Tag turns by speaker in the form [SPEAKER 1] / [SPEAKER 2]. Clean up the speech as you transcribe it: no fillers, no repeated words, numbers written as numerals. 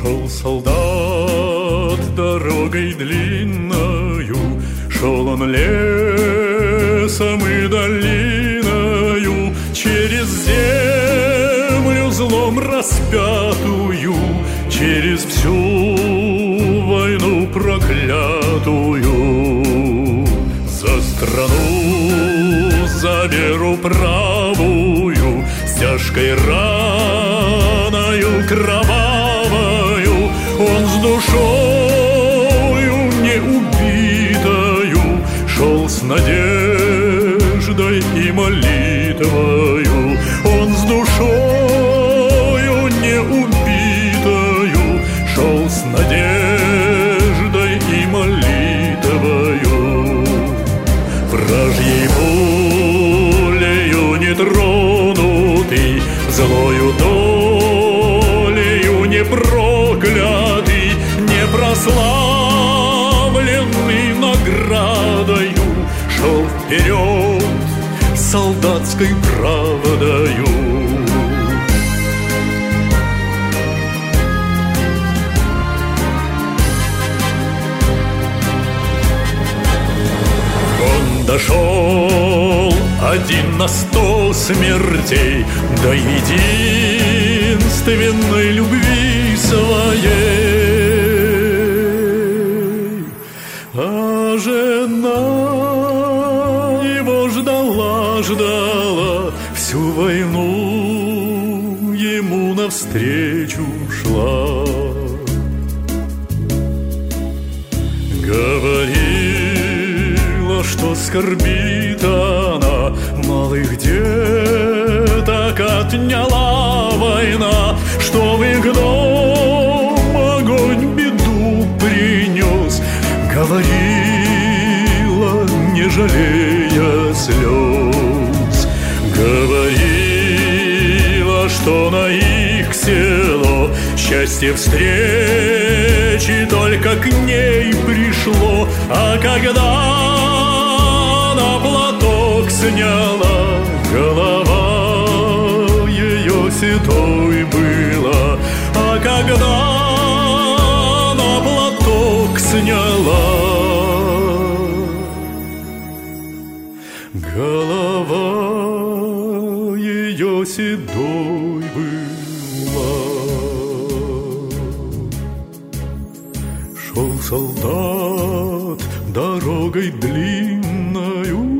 [SPEAKER 1] Шел солдат дорогой длинною, шел он лесом и долиною, через землю злом распятую, через всю войну проклятую. За страну, за веру правую, с тяжкой раною кровавою, он с душою не убитою шел с надеждой и молитвою. Он с душою не убитою шел с надеждой и молитвою. Вражьей пулею не тронутый, злою долею не проклятый, не прославленный наградою, шел вперед солдатской правдою. Дошел один на 100 смертей до единственной любви своей. А жена его ждала, всю войну ему навстречу шла. Что скорбит она, малых деток отняла война, что в их дом огонь беду принес, говорила, не жалея слез, говорила, что на их село счастье встречи только к ней пришло, а когда сняла, голова ее седой была, а когда на платок сняла, голова ее седой была. Шел солдат дорогой длинною,